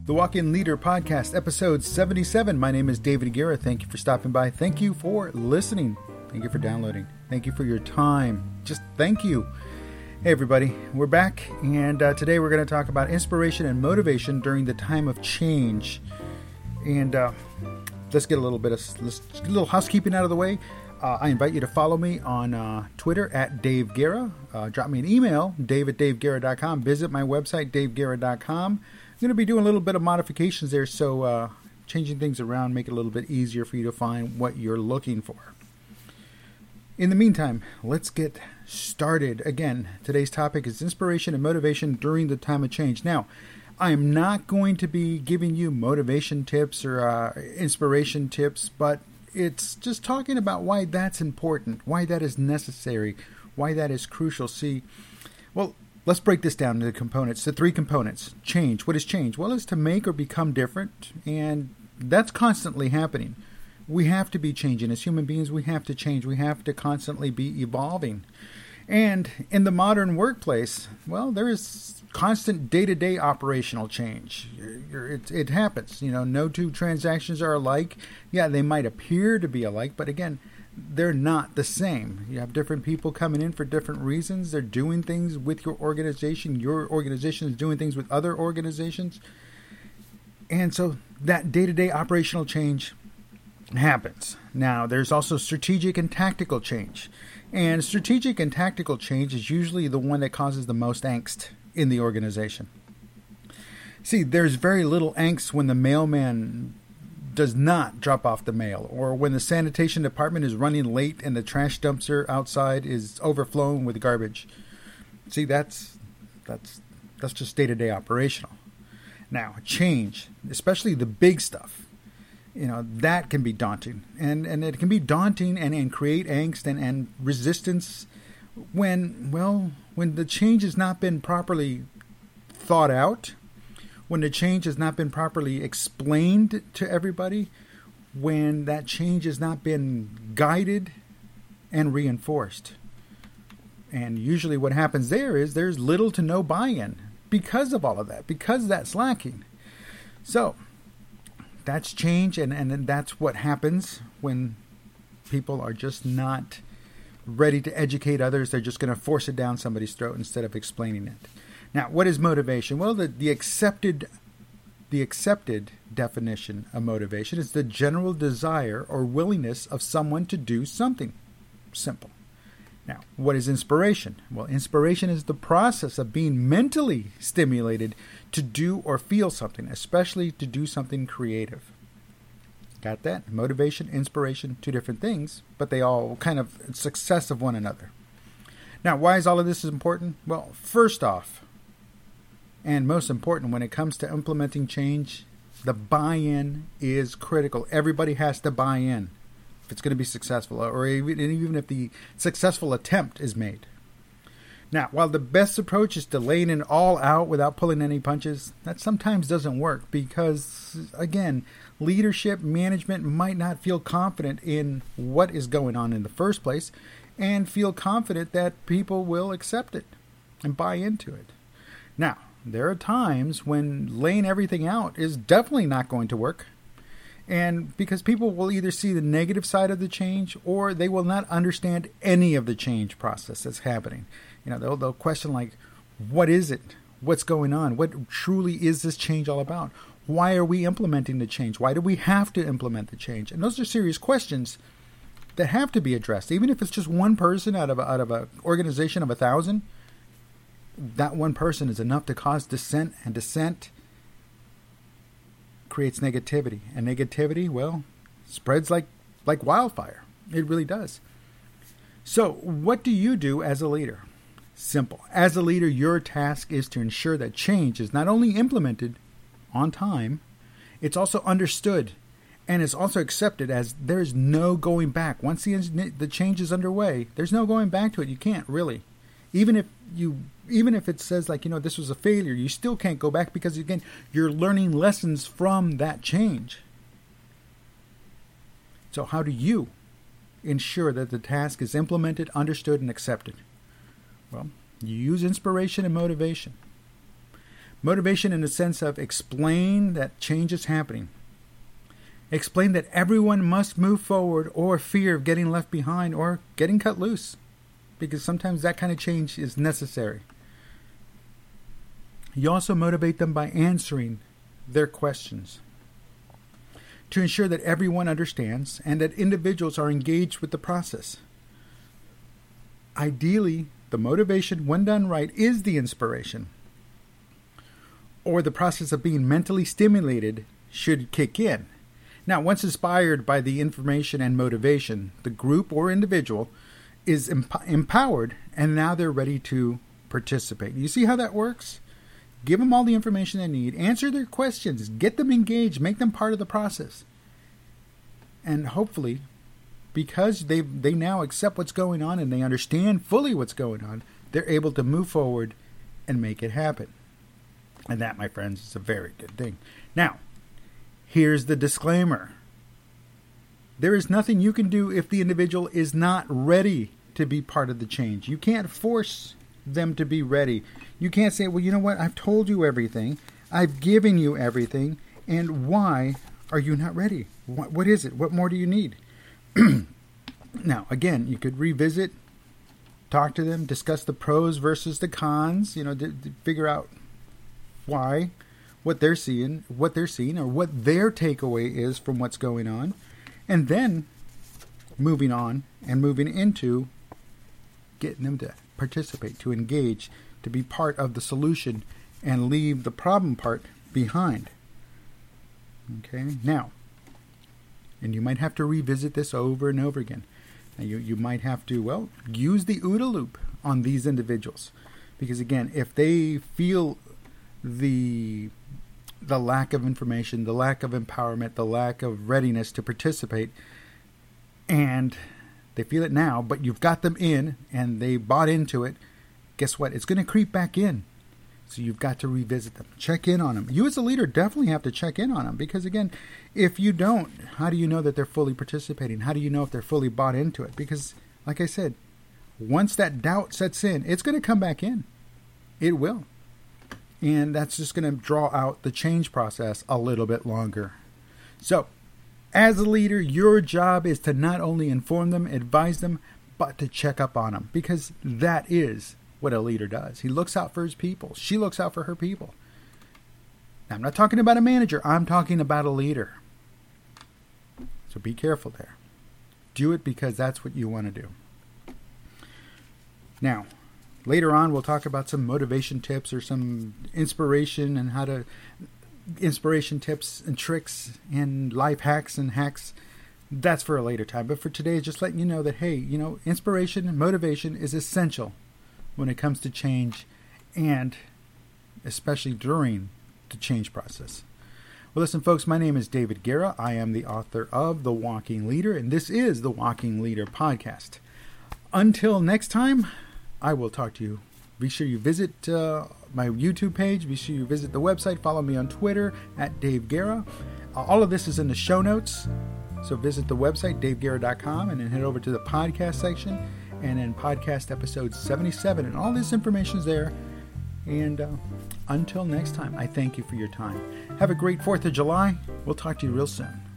The Walk-In Leader Podcast, episode 77. My name is David Guerra. Thank you for stopping by. Thank you for listening. Thank you for downloading. Thank you for your time. Just thank you. Hey everybody, we're back, and today we're going to talk about inspiration and motivation during the time of change. And let's get a little housekeeping out of the way. I invite you to follow me on Twitter at Dave Guerra. Drop me an email, dave@daveguerra.com. Visit my website, daveguerra.com. I'm going to be doing a little bit of modifications there, so changing things around, make it a little bit easier for you to find what you're looking for. In the meantime, let's get started. Again, today's topic is inspiration and motivation during the time of change. Now, I am not going to be giving you motivation tips or inspiration tips, but it's just talking about why that's important, why that is necessary, why that is crucial. See, well, let's break this down into the components, the three components. Change. What is change? Well, it's to make or become different, and that's constantly happening. We have to be changing. As human beings, we have to change. We have to constantly be evolving. And in the modern workplace, well, there is constant day-to-day operational change. It happens. You know, no two transactions are alike. Yeah, they might appear to be alike, but again, they're not the same. You have different people coming in for different reasons. They're doing things with your organization. Your organization is doing things with other organizations. And so that day-to-day operational change happens. Now, there's also strategic and tactical change. And strategic and tactical change is usually the one that causes the most angst in the organization. See, there's very little angst when the mailman does not drop off the mail, or when the sanitation department is running late and the trash dumpster outside is overflowing with garbage. See, that's just day-to-day operational. Now, change, especially the big stuff, you know, that can be daunting. And it can be daunting and create angst and resistance when the change has not been properly thought out, when the change has not been properly explained to everybody, when that change has not been guided and reinforced. And usually what happens there is there's little to no buy-in because of all of that, because that's lacking. So that's change, and that's what happens when people are just not ready to educate others. They're just going to force it down somebody's throat instead of explaining it. Now, what is motivation? Well, the accepted definition of motivation is the general desire or willingness of someone to do something. Simple. Now, what is inspiration? Well, inspiration is the process of being mentally stimulated to do or feel something, especially to do something creative. Got that? Motivation, inspiration, two different things, but they all kind of success of one another. Now, why is all of this important? Well, first off, and most important, when it comes to implementing change, the buy-in is critical. Everybody has to buy in if it's going to be successful, or even if the successful attempt is made. Now, while the best approach is to laying it all out without pulling any punches, that sometimes doesn't work because, again, leadership, management might not feel confident in what is going on in the first place and feel confident that people will accept it and buy into it. Now, there are times when laying everything out is definitely not going to work. And because people will either see the negative side of the change or they will not understand any of the change process that's happening. You know, they'll question like, what is it? What's going on? What truly is this change all about? Why are we implementing the change? Why do we have to implement the change? And those are serious questions that have to be addressed. Even if it's just one person out of an organization of 1,000, that one person is enough to cause dissent, and dissent creates negativity. And negativity, well, spreads like wildfire. It really does. So what do you do as a leader? Simple. As a leader, your task is to ensure that change is not only implemented on time, it's also understood and it's also accepted as there's no going back. Once the change is underway, there's no going back to it. You can't really. Even if it says like, this was a failure, you still can't go back because, again, you're learning lessons from that change. So how do you ensure that the task is implemented, understood, and accepted? Well, you use inspiration and motivation. Motivation in the sense of explain that change is happening. Explain that everyone must move forward or fear of getting left behind or getting cut loose, because sometimes that kind of change is necessary. You also motivate them by answering their questions to ensure that everyone understands and that individuals are engaged with the process. Ideally, the motivation, when done right, is the inspiration, or the process of being mentally stimulated should kick in. Now, once inspired by the information and motivation, the group or individual is empowered, and now they're ready to participate. You see how that works? Give them all the information they need, answer their questions, get them engaged, make them part of the process. And hopefully, because they now accept what's going on and they understand fully what's going on, they're able to move forward and make it happen. And that, my friends, is a very good thing. Now, here's the disclaimer. There is nothing you can do if the individual is not ready to be part of the change. You can't force them to be ready. You can't say, well, you know what? I've told you everything. I've given you everything. And why are you not ready? What is it? What more do you need? Now, again, you could revisit, talk to them, discuss the pros versus the cons, to figure out why, what they're seeing, or what their takeaway is from what's going on. And then moving on and moving into getting them to participate, to engage, to be part of the solution and leave the problem part behind. Okay, now, and you might have to revisit this over and over again. Now you might have to, use the OODA loop on these individuals. Because again, if they feel the lack of information, the lack of empowerment, the lack of readiness to participate, and they feel it now, but you've got them in and they bought into it, guess what? It's going to creep back in. So you've got to revisit them. Check in on them. You as a leader definitely have to check in on them, because again, if you don't, how do you know that they're fully participating? How do you know if they're fully bought into it? Because, like I said, once that doubt sets in, it's going to come back in. It will. And that's just going to draw out the change process a little bit longer. So, as a leader, your job is to not only inform them, advise them, but to check up on them, because that is what a leader does. He looks out for his people. She looks out for her people. Now, I'm not talking about a manager. I'm talking about a leader. So be careful there. Do it because that's what you want to do. Now, later on, we'll talk about some motivation tips or some inspiration and inspiration tips and tricks and life hacks and hacks. That's for a later time. But for today, just letting you know that, hey, inspiration and motivation is essential when it comes to change, and especially during the change process. Well, listen, folks, my name is David Guerra. I am the author of The Walking Leader, and this is the Walking Leader podcast. Until next time, I will talk to you. Be sure you visit my YouTube page. Be sure you visit the website. Follow me on Twitter at Dave Guerra. All of this is in the show notes. So visit the website, daveguerra.com, and then head over to the podcast section, and then podcast episode 77. And all this information is there. And until next time, I thank you for your time. Have a great 4th of July. We'll talk to you real soon.